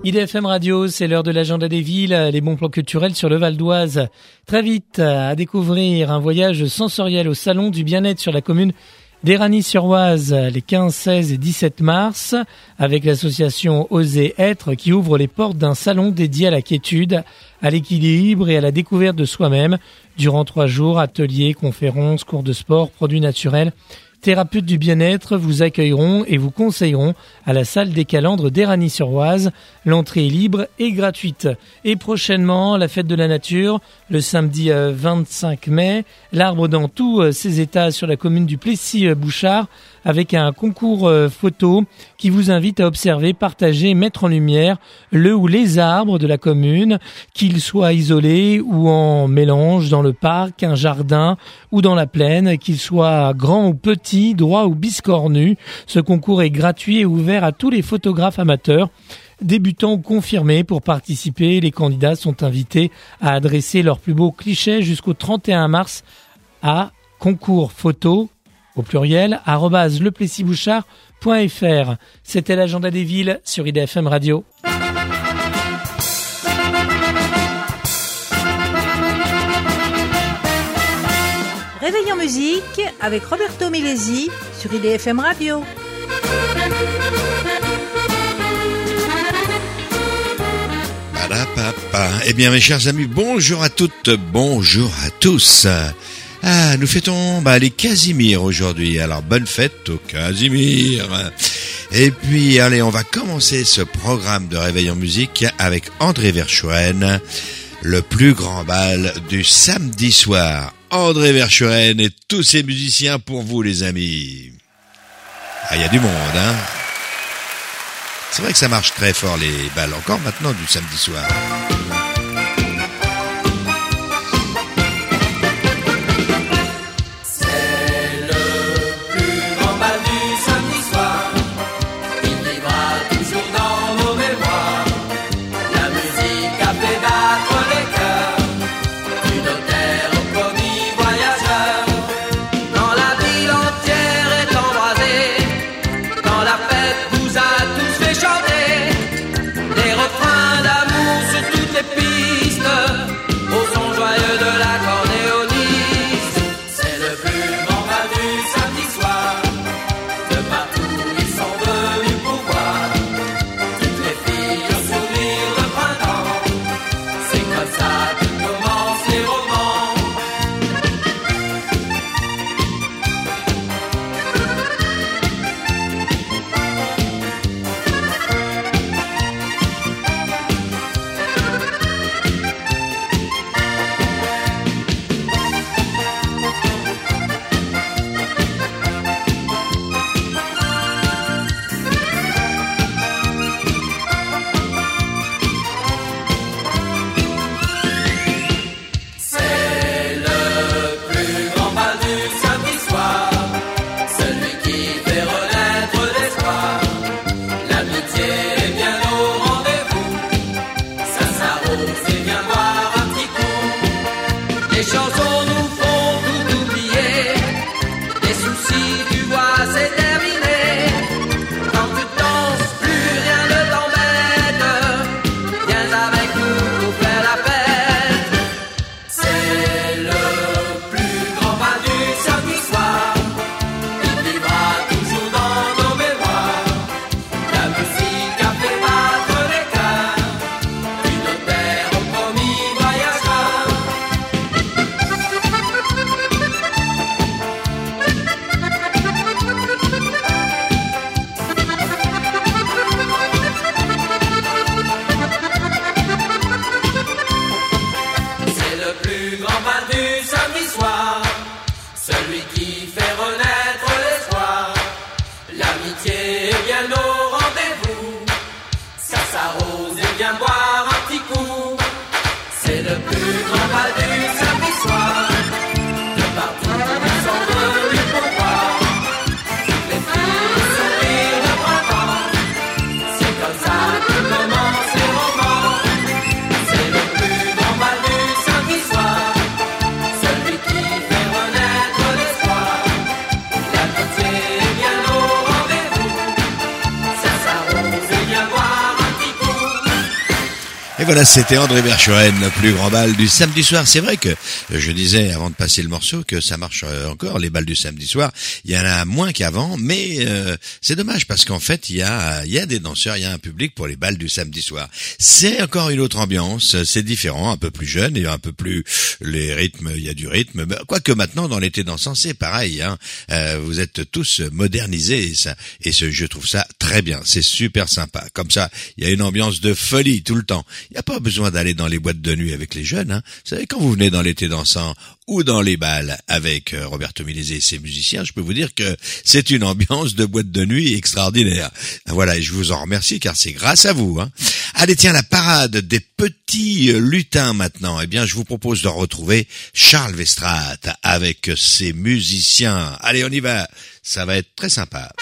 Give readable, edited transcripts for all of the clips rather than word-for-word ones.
IDFM Radio, c'est l'heure de l'agenda des villes, les bons plans culturels sur le Val d'Oise. Très vite, à découvrir un voyage sensoriel au salon du bien-être sur la commune d'Éragny-sur-Oise les 15, 16 et 17 mars avec l'association Oser Être qui ouvre les portes d'un salon dédié à la quiétude, à l'équilibre et à la découverte de soi-même. Durant 3 jours, ateliers, conférences, cours de sport, produits naturels, thérapeutes du bien-être vous accueilleront et vous conseilleront à la salle des Calandres d'Éragny-sur-Oise. L'entrée est libre et gratuite. Et prochainement, la fête de la nature, le samedi 25 mai, l'arbre dans tous ses états sur la commune du Plessis-Bouchard avec un concours photo qui vous invite à observer, partager, mettre en lumière le ou les arbres de la commune, qu'ils soient isolés ou en mélange dans le parc, un jardin ou dans la plaine, qu'ils soient grands ou petits, droits ou biscornus. Ce concours est gratuit et ouvert à tous les photographes amateurs. Débutants ou confirmés, pour participer, les candidats sont invités à adresser leurs plus beaux clichés jusqu'au 31 mars à concours photo au pluriel @leplessisbouchard.fr. C'était l'agenda des villes sur IDFM Radio. Réveil en musique avec Roberto Milesi sur IDFM Radio. Eh bien mes chers amis, bonjour à toutes, bonjour à tous. Nous fêtons les Casimir aujourd'hui, alors bonne fête aux Casimir. Et puis allez, on va commencer ce programme de Réveil en musique avec André Verschoen, le plus grand bal du samedi soir. André Verschoen et tous ses musiciens pour vous les amis. Il y a du monde, hein. C'est vrai que ça marche très fort les bals, encore maintenant du samedi soir. Celui qui fait Et voilà, c'était André Verschuren, le plus grand bal du samedi soir. C'est vrai que je disais avant de passer le morceau que ça marche encore, les bals du samedi soir. Il y en a moins qu'avant, mais c'est dommage parce qu'en fait, il y a des danseurs, il y a un public pour les bals du samedi soir. C'est encore une autre ambiance, c'est différent, un peu plus jeune et un peu plus les rythmes, il y a du rythme. Quoique maintenant, dans l'été dansant, c'est pareil. Vous êtes tous modernisés et je trouve ça très bien. C'est super sympa. Comme ça, il y a une ambiance de folie tout le temps. Il n'y a pas besoin d'aller dans les boîtes de nuit avec les jeunes. Vous savez, quand vous venez dans l'été dansant ou dans les bals avec Roberto Milesi et ses musiciens, je peux vous dire que c'est une ambiance de boîte de nuit extraordinaire. Voilà, et je vous en remercie car c'est grâce à vous. Allez, tiens, la parade des petits lutins maintenant. Eh bien, je vous propose de retrouver Charles Westrate avec ses musiciens. Allez, on y va. Ça va être très sympa.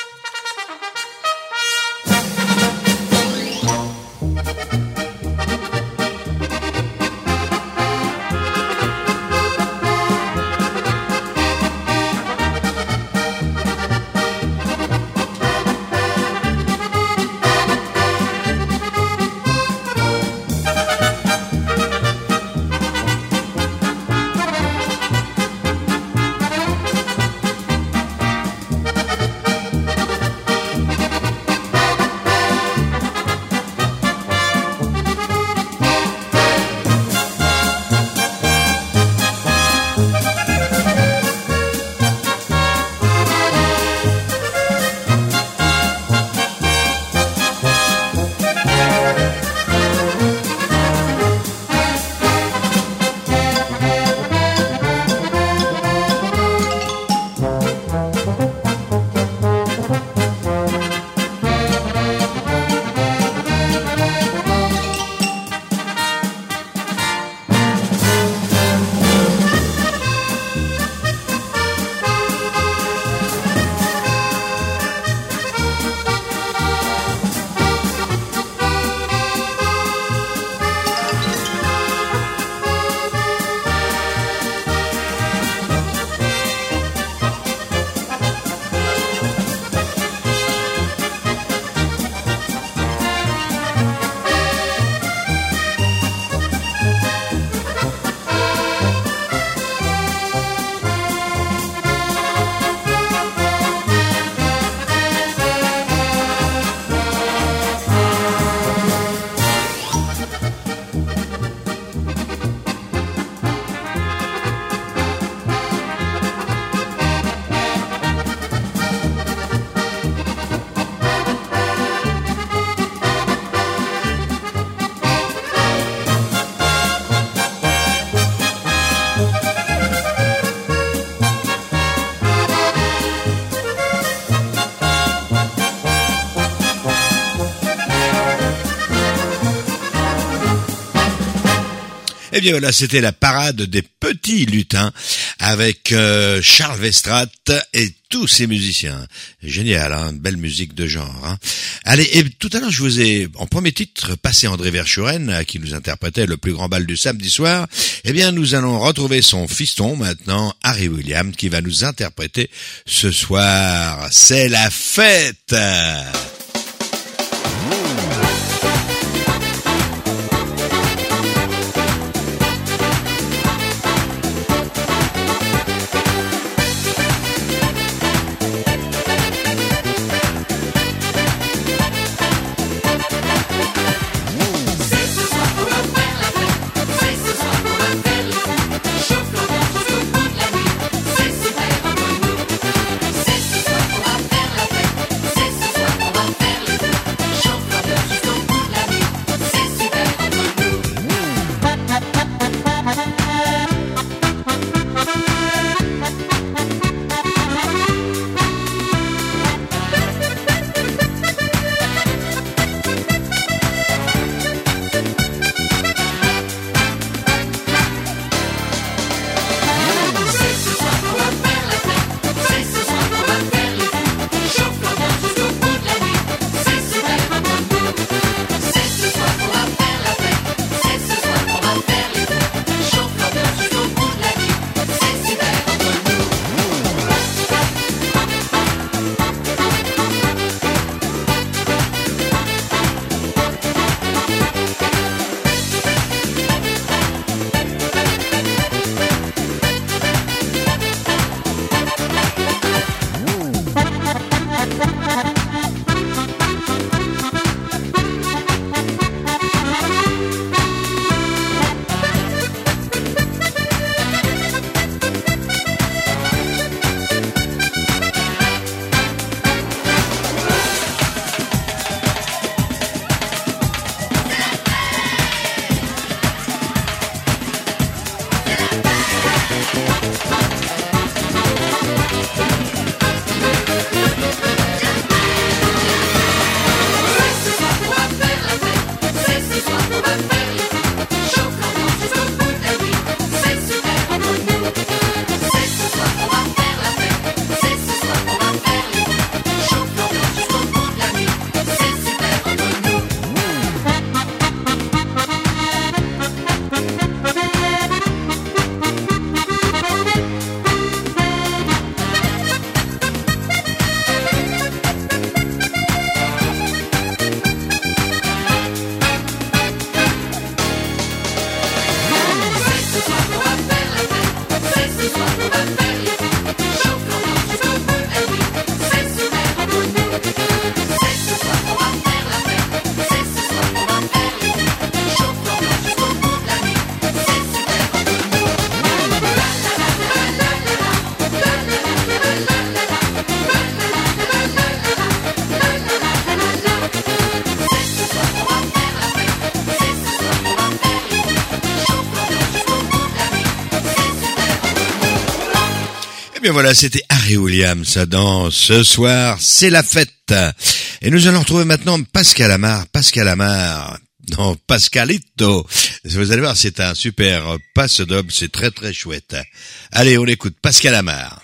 Eh bien voilà, c'était la parade des petits lutins avec Charles Westrate et tous ses musiciens. Génial, belle musique de genre. Allez, et tout à l'heure je vous ai, en premier titre, passé André Verschuren, qui nous interprétait le plus grand bal du samedi soir. Eh bien, nous allons retrouver son fiston maintenant, Harry Williams, qui va nous interpréter ce soir. C'est la fête! C'est ce soir qu'on va faire la fête. Eh bien voilà, c'était Harry Williams dans Ce soir, c'est la fête. Et nous allons retrouver maintenant Pascal Amar. Non, Pascalito. Vous allez voir, c'est un super passe-doble, c'est très très chouette. Allez, on écoute Pascal Amar.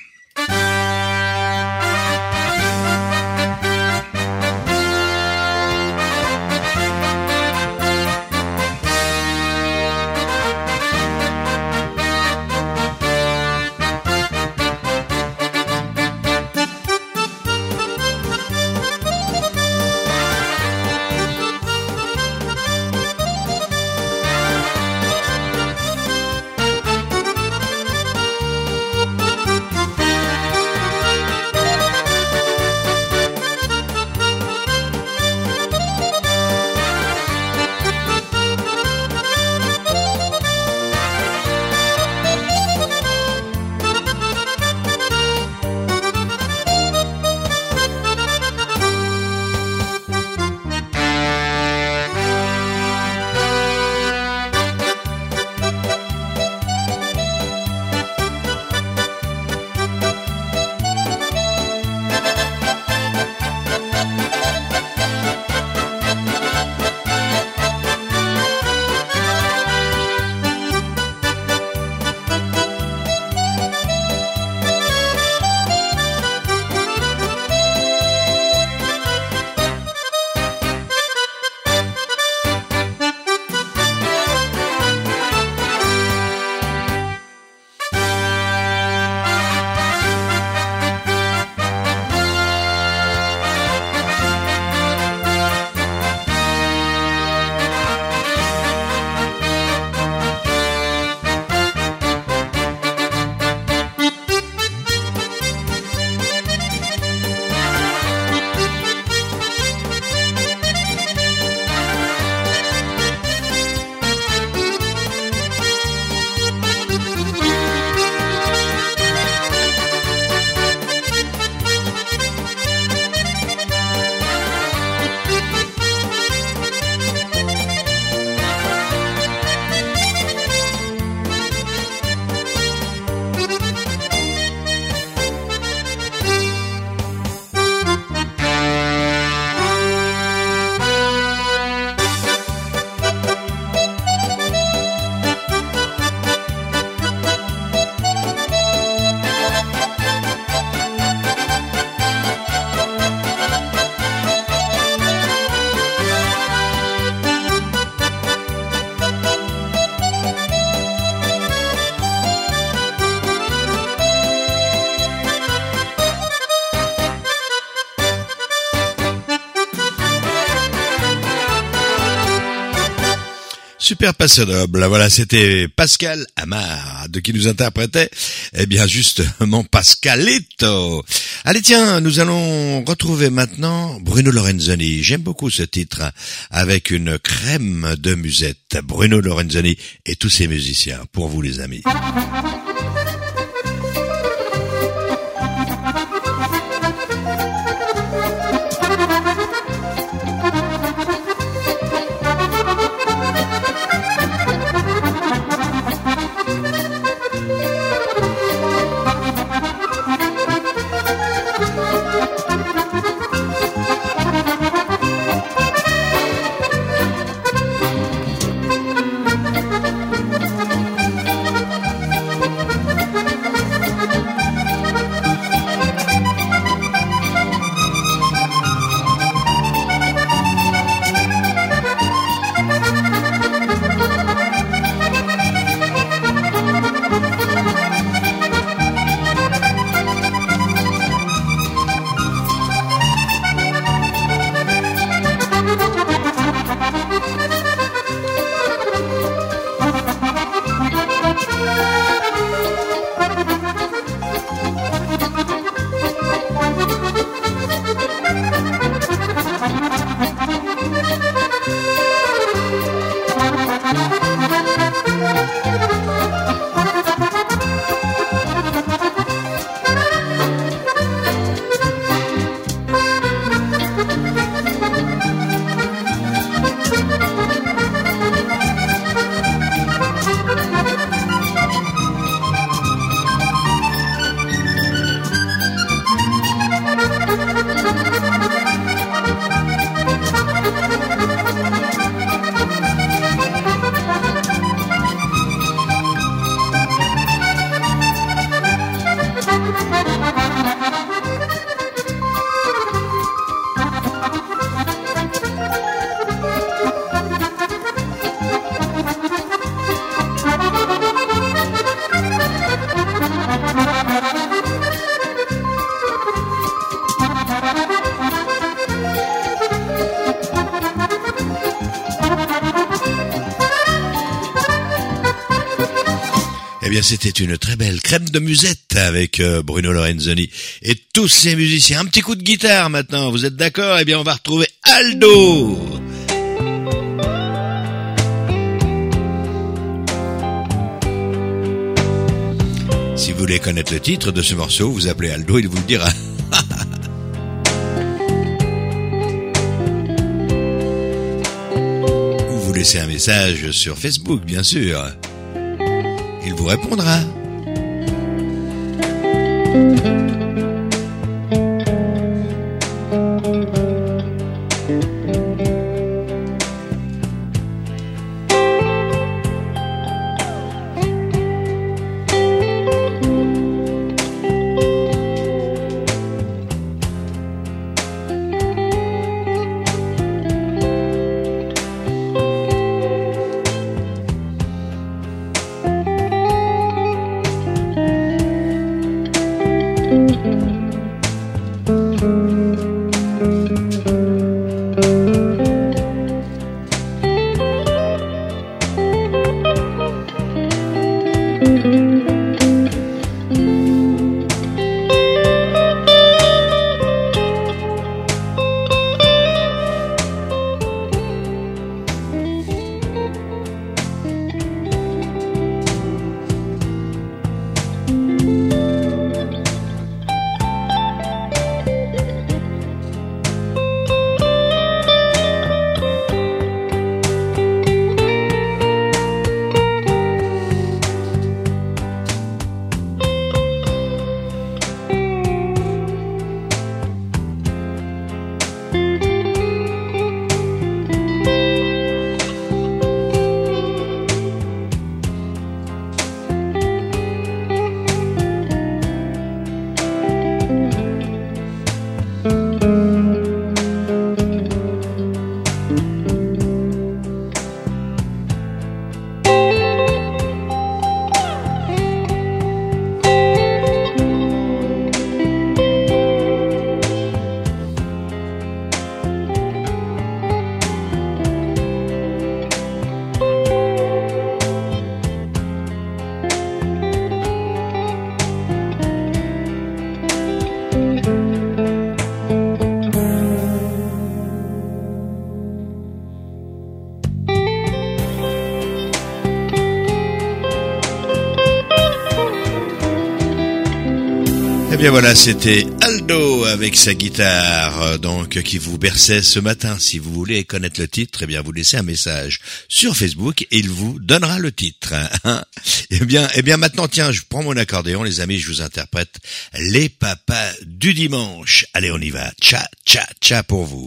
Super passe-doble. Voilà, c'était Pascal Amar, de qui nous interprétait, eh bien, justement, Pascalito. Allez, tiens, nous allons retrouver maintenant Bruno Lorenzoni. J'aime beaucoup ce titre, avec une crème de musette. Bruno Lorenzoni et tous ses musiciens, pour vous les amis. c'était une très belle crème de musette avec Bruno Lorenzoni et tous ces musiciens. Un petit coup de guitare maintenant, vous êtes d'accord? Eh bien, on va retrouver Aldo. Si vous voulez connaître le titre de ce morceau, vous appelez Aldo, il vous le dira. Ou vous laissez un message sur Facebook, bien sûr. Il vous répondra. Eh bien voilà, c'était Aldo avec sa guitare, donc qui vous berçait ce matin. Si vous voulez connaître le titre, eh bien vous laissez un message sur Facebook et il vous donnera le titre. Eh bien maintenant, tiens, je prends mon accordéon, les amis, je vous interprète Les Papas du Dimanche. Allez, on y va. Tcha, tcha, tcha pour vous.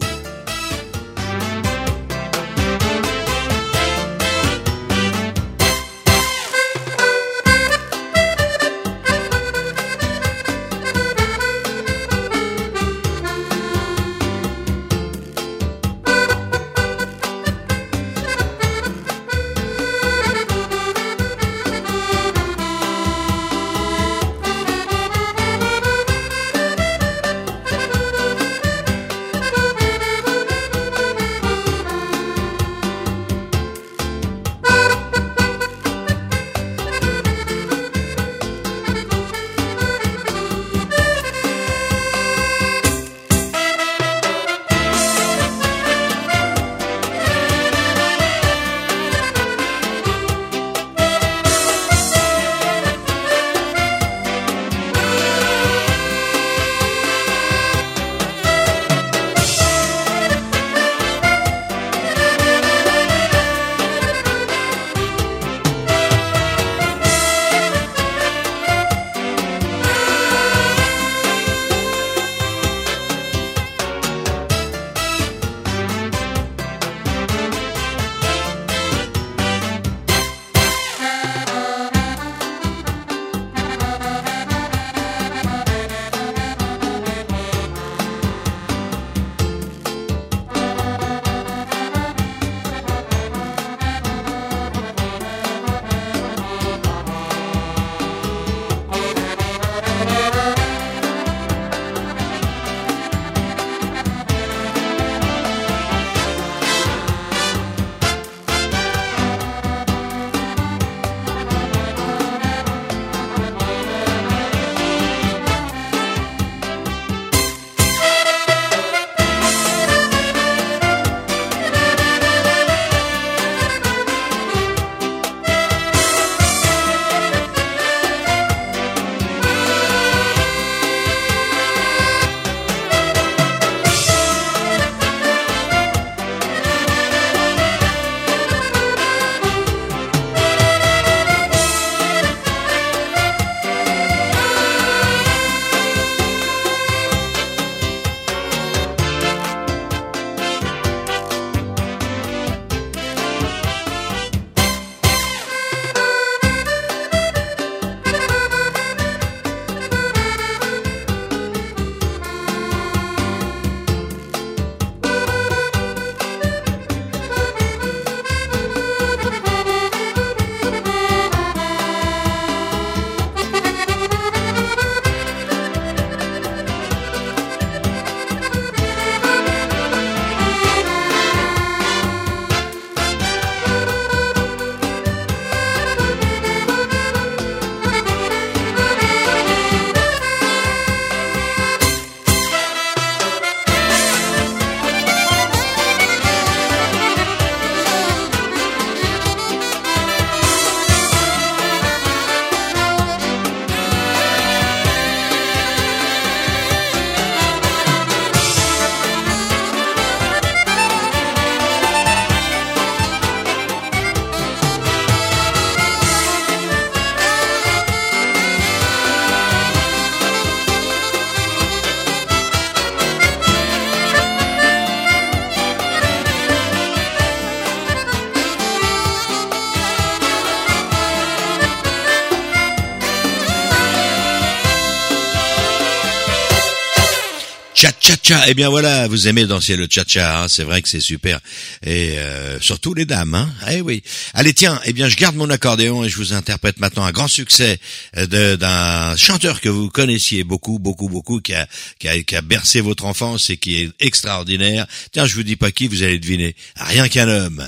Cha-cha-cha. Eh bien voilà, vous aimez danser le cha-cha, hein, c'est vrai que c'est super. Et surtout les dames, hein. Eh oui. Allez tiens, eh bien je garde mon accordéon et je vous interprète maintenant un grand succès d'un chanteur que vous connaissiez beaucoup, qui a bercé votre enfance et qui est extraordinaire. Tiens, je vous dis pas qui, vous allez deviner. Rien qu'un homme.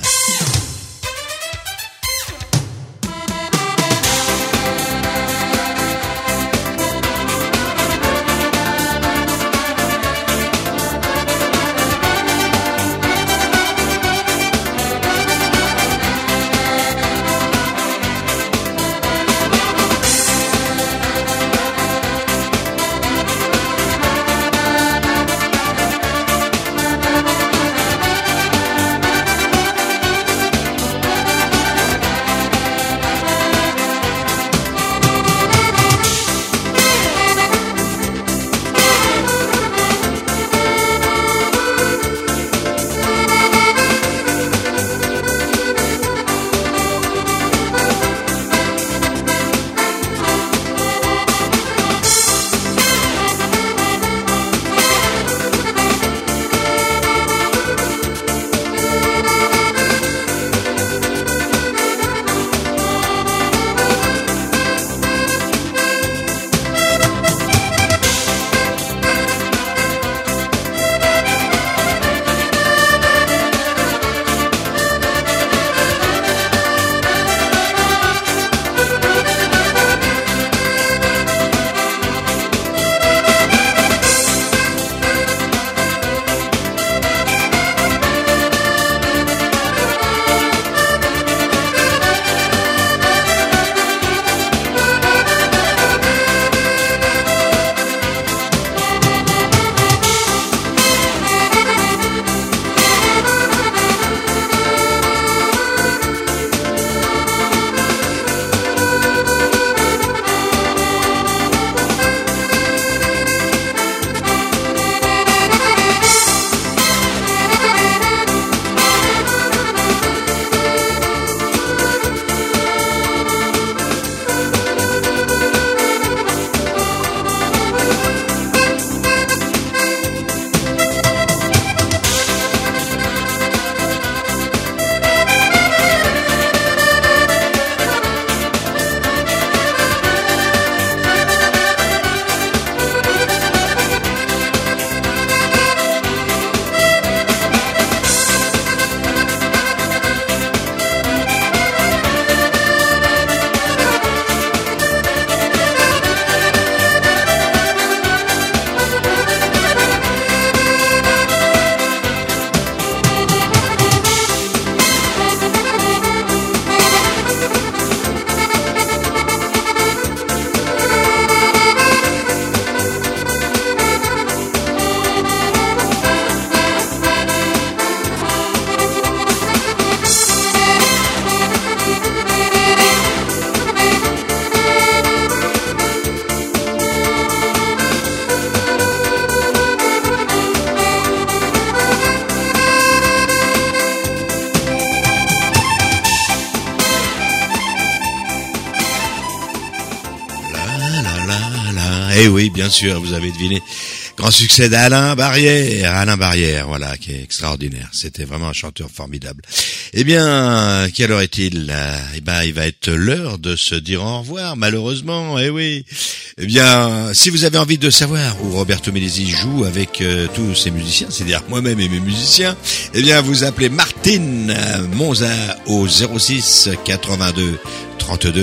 Eh oui, bien sûr, vous avez deviné. Grand succès d'Alain Barrière. Alain Barrière, voilà, qui est extraordinaire. C'était vraiment un chanteur formidable. Eh bien, quelle heure est-il? Eh ben, il va être l'heure de se dire au revoir, malheureusement. Eh oui. Eh bien, si vous avez envie de savoir où Roberto Melesi joue avec tous ses musiciens, c'est-à-dire moi-même et mes musiciens, eh bien, vous appelez Martine Monza au 06 82 32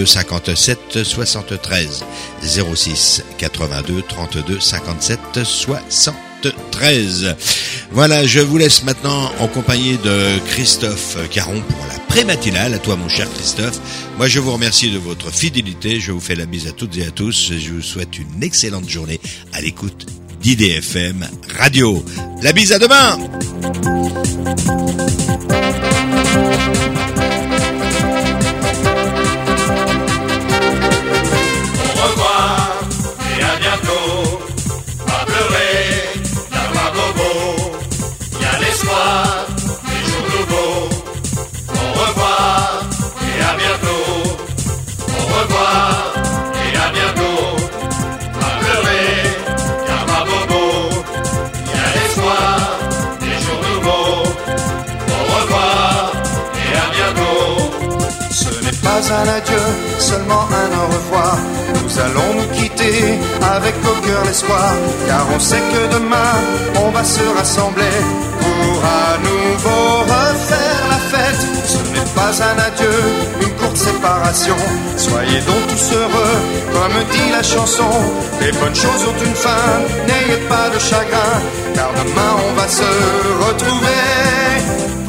57 73 06 82 32 57 73. Voilà, je vous laisse maintenant en compagnie de Christophe Caron pour la pré-matinale. À toi mon cher Christophe. Moi je vous remercie de votre fidélité, je vous fais la bise à toutes et à tous, je vous souhaite une excellente journée à l'écoute d'IDFM Radio. La bise, à demain. un adieu, seulement un au revoir. Nous allons nous quitter avec au cœur l'espoir, car on sait que demain on va se rassembler pour à nouveau refaire la fête. Ce n'est pas un adieu, une courte séparation. Soyez donc tous heureux, comme dit la chanson. Les bonnes choses ont une fin, n'ayez pas de chagrin, car demain on va se retrouver.